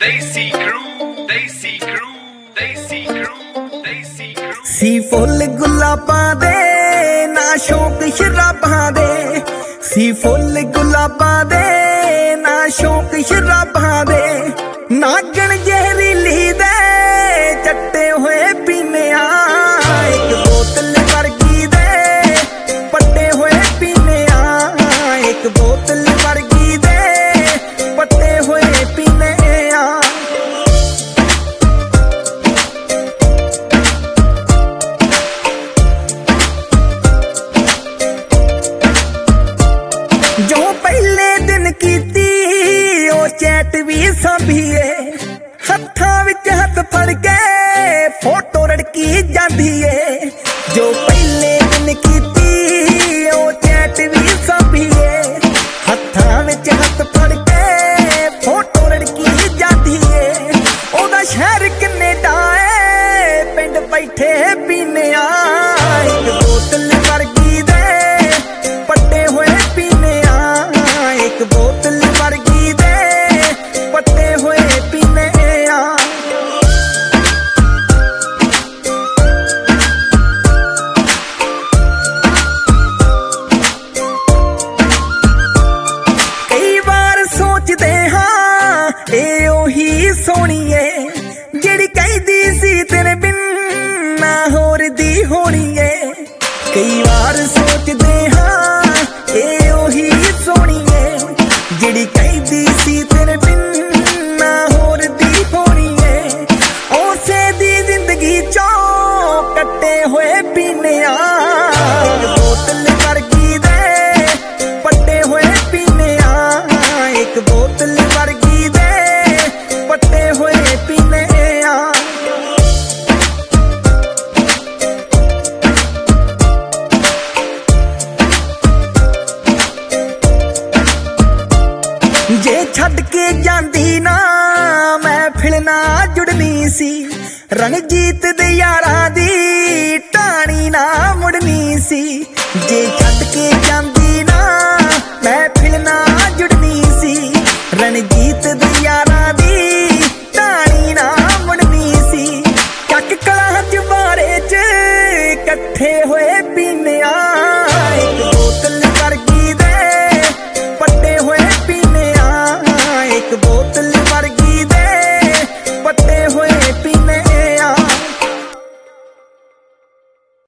सी full गुलाबां दे ना शौक शराबां दे, सी full गुलाबां दे ना शौक शराबां दे, नागण जहरीली दे चट्टे होए पीने आ, एक बोतल वर्गी दे पट्टे होए पीने आ, एक बोतल वर्गी दे पट्टे होए पीने आ। जो पहले दिन कीती ओ चैट भी सांभीए, हत्थां विच हत्थ फड़ के फोटो रड़की जांदी ए। जो पहले दिन कीती ओ चैट भी सांभीए, हत्थां विच हत्थ फड़ के फोटो रड़की जांदी ए। ओदा शहर कनेडा ए पिंड बैठे पीने आ, एक बोतल वर्गी दे पट्टे होए पीने आ, एक बोतल वर्गी दे पट्टे होए पीने आ। कई बार सोचदे हां ए ओही सोहणी ए जेड़ी कहदी सी तेरे बिन ना होर दी होनी ए। कई बार सोचदे हां ए ओही सोहणी ए जेड़ी कहदी सी तेरे बिन ना होर दी होनी ए। उसे दी जिंदगी चो कट्टे होए पीने आ, एक बोतल वर्गी दे पट्टे होए पीने आ, एक बोतल वर्गी दे पट्टे होए पीने आ। जे छड्ड के जांदी ना महफिल ना जुड़नी सी, रणजीत दे यारां दी टाणी ना मुड़नी सी। जे छड्ड के जांदी ना महफिल ना जुड़नी सी, रणजीत दे यारां दी टाणी ना मुड़नी सी। चक कलां च बारे च कट्ठे होए पी